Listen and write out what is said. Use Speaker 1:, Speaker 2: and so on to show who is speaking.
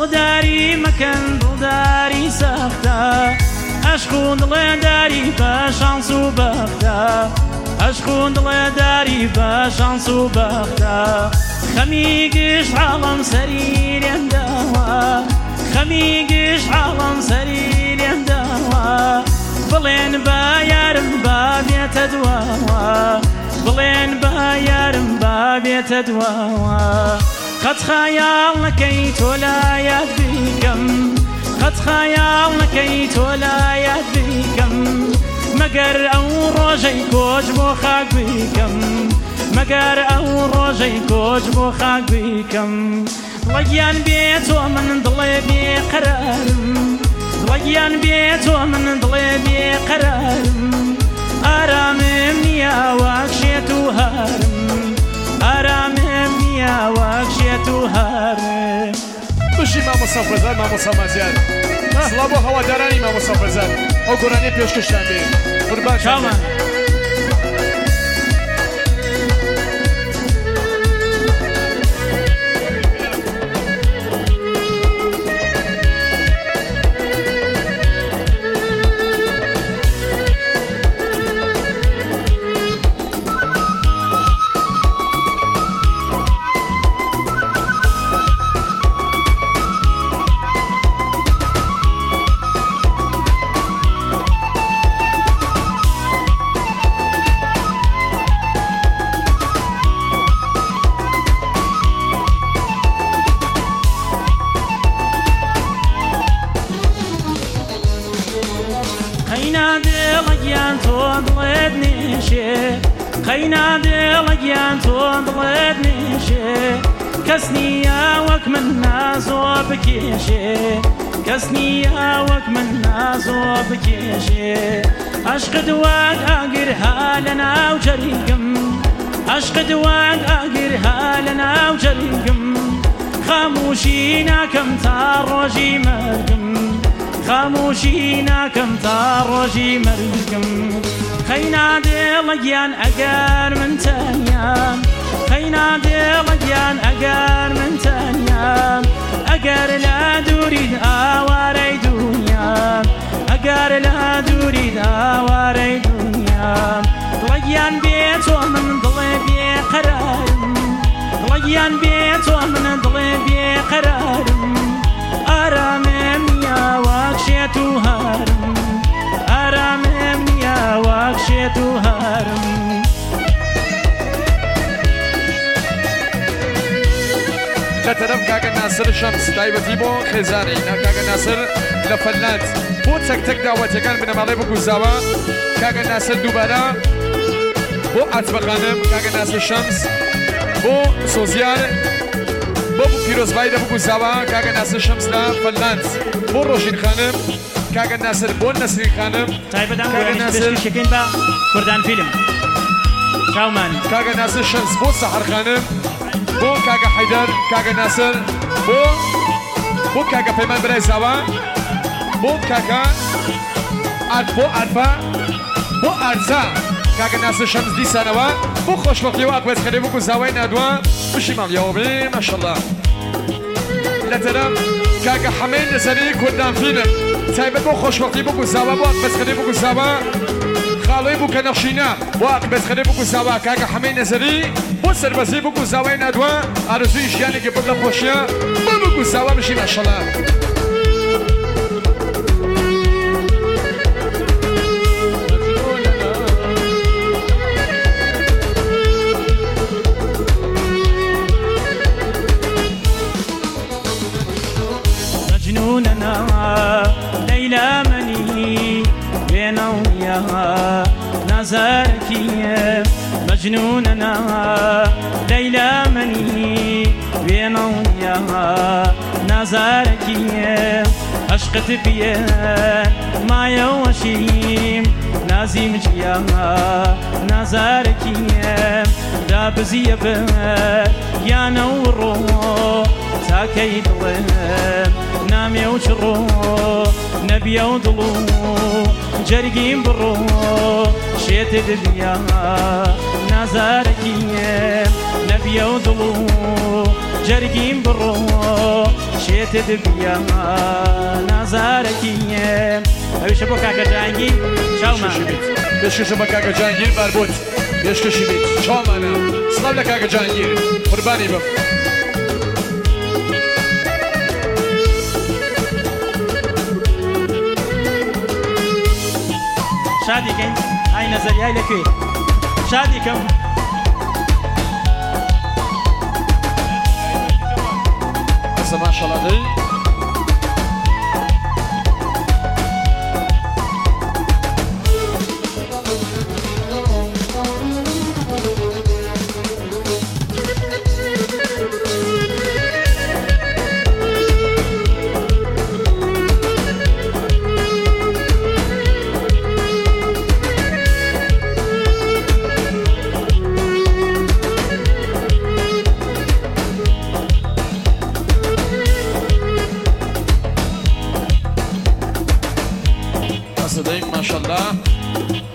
Speaker 1: دڵداری مەکەن دڵداری سەختە عەشق و دڵێداری بە شانس و بەختە عەشق و دڵێداری بە شانس و بەختە خەمی گشت عاڵەم سەری لێم داوە خەمی گشت عاڵەم سەری لێم داوە بڵێن بە یارم با بێتە دواوە بڵێن بە یارم با بێتە دواوە قەت خەیاڵ نەکەی تۆ لایەت بیکەم قەت خەیاڵ نەکەی تۆ لایەت بیکەم مەگەر ئەو ڕۆژەی کۆچ بۆ خاک بیکەم مەگەر ئەو ڕۆژەی کۆچ بۆ خاک بیکەم دڵەگیان بێ تۆ من دڵێ بێقەرارم دڵەگیان بێ تۆ من دڵێ بێقەرارم ئارامم نییە وەک شێت و هارم ئارامم نییە وەک شێت و هارم
Speaker 2: بشی مامۆستا فەرزاد مامۆستا مازیار سڵاو بۆ هەوادارانی مامۆستا فەرزاد ئەو گۆرانیە پێشکەشتان بێ قوربان
Speaker 1: چاومان خەینا دڵەگیان تۆ دڵێت نێشێ کەس نییە وەک من نازۆ بکێشێ کەس نییە وەک من نازۆ بکێشێ عەشقت وەک ئاگرها لە ناو جەریگم عەشقت وەک ئاگرها لە ناو جەریگم خاموشی ناکەم تا ڕۆژی مەرگم خاموشی ناکەم تا ڕۆژی مەرگم خەینا دڵەگیان ئەگەر من تەنیام خەینا دڵەگیان ئەگەر من تەنیام ئەگەر لە دوورید ئاوارەی دونیام ئەگەر لە دوورید ئاوارەی دونیام دڵەگیان بێ تۆ من دڵێ بێقەرارم دڵەگیان بێ تۆ من دڵێ بێقەرارم ئارامم نییە وەک شێت و هارم ئارامم نییە وەک شێت و هارم
Speaker 2: لە تەرەف کاکە ناسر شەمس تایبەتی بۆ خێزانی کاکە ناسر لە فەنلاند بۆ چەکچەک داوەتیەکان بنەماڵەی بگوزاوە کاکە ناسر دووبارە بۆ ئاتبەخانم کاکە ناسر شەمس بۆ سۆزیار بۆ پیرۆزبایی لە بگوزاوە کاکە ناسر شەمس لە فەنلاند بۆ ڕۆژین خانم کاکە ناسر بۆ نەسرین خانم
Speaker 1: تایبەتان شەکەین بە کوردان فیلم چاومان
Speaker 2: کاکە ناسر شەمس بۆ سەحەر خانم بۆ کاکە حەیدەر کاکە ناسر بۆ کاکە پەیمان برای زاوە بۆ کاکە بۆ ئارفا بۆ ئارزا کاکە ناسر شەمس دیسانەوە بۆ خۆشبەختیەوە ئاکوێزخەرێ بۆ زاوای نادووە بشی ماڵیەوە بێ ماشەڵڵا لە تەرەف کاکە حەمەی نەزەری کوردان فیلم تایبەت بۆ خۆشبەختی بۆ زاوە بۆ ئاکوێزخەرێ بۆ زاوە خاڵۆی بوو کە نەخشینە بۆ ئاکوێزخەرێ بۆ زاوە کاکە حەمەی نەزەری بۆ سەربەزی بۆ زاوای نادووە ئارزووی ژیانێکی پڕ لە خۆشیە بۆ زاوە بشی ماشەڵڵا
Speaker 1: مجنوننا ليلى مني بينويا نظركي مجنوننا ليلى مني بينويا نظركي عشقت بيه ما يوشيم نازم جيا نظركي دابزي بيه يا نورو تاكي دلم نامي وشرو نبي ودلو جرقين برو شيت الدنيا نازاركي نبيا ودلو جرقين برو شيت دبيا نازاركي أبي شبو كاكا جانجي شاو ما
Speaker 2: بيشكش شبو كاكا جانجي بربوط بيشكش بيت شاو معنا سلام لك كاكا جانجي قرباني بم
Speaker 1: شادي كن هاي نظرية لكي شادي كم
Speaker 2: هسه ما شاء الله دي ما شاء الله